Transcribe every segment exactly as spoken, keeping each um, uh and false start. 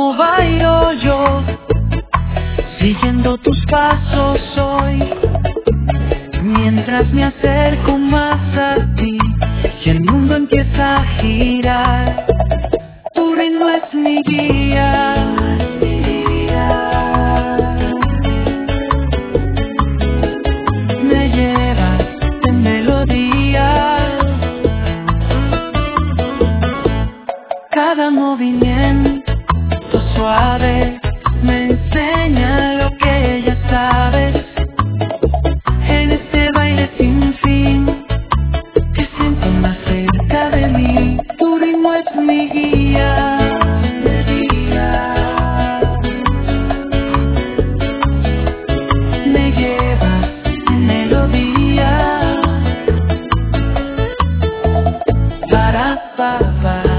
como bailo yo, siguiendo tus pasos hoy, mientras me acerco más a ti y el mundo empieza a girar. Tu ritmo es mi guía. Me llevas en melodía. Cada movimiento suave me enseña lo que ya sabes. En este baile sin fin te siento más cerca de mí. Tu ritmo es mi guía. Me llevas en melodía. Para, para, para.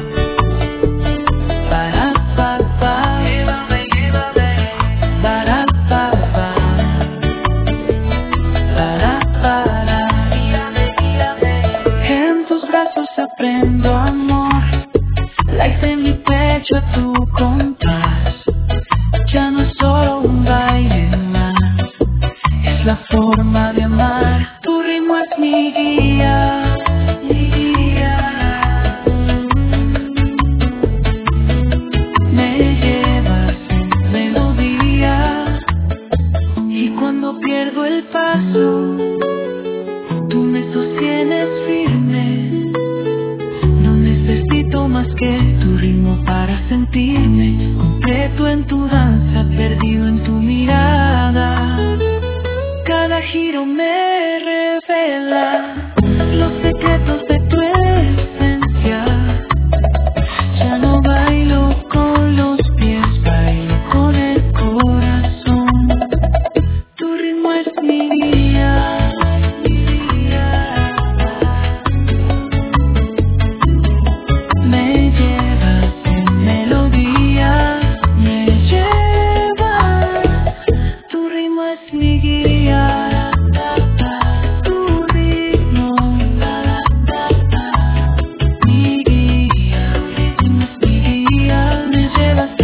Aprendo amor, late en mi pecho a tu compás. Ya no es solo un baile más, es la forma de amar. Tu ritmo es mi guía, mi guía. Me llevas en melodía. Y cuando pierdo el paso, tú me sostienes firme. Más que tu ritmo para sentirme completo en tu danza, perdido en tu mirada. Cada giro me revela los secretos de tu esencia. Ya no bailo con los pies, bailo con el corazón. Tu ritmo es mi guía. Me llevas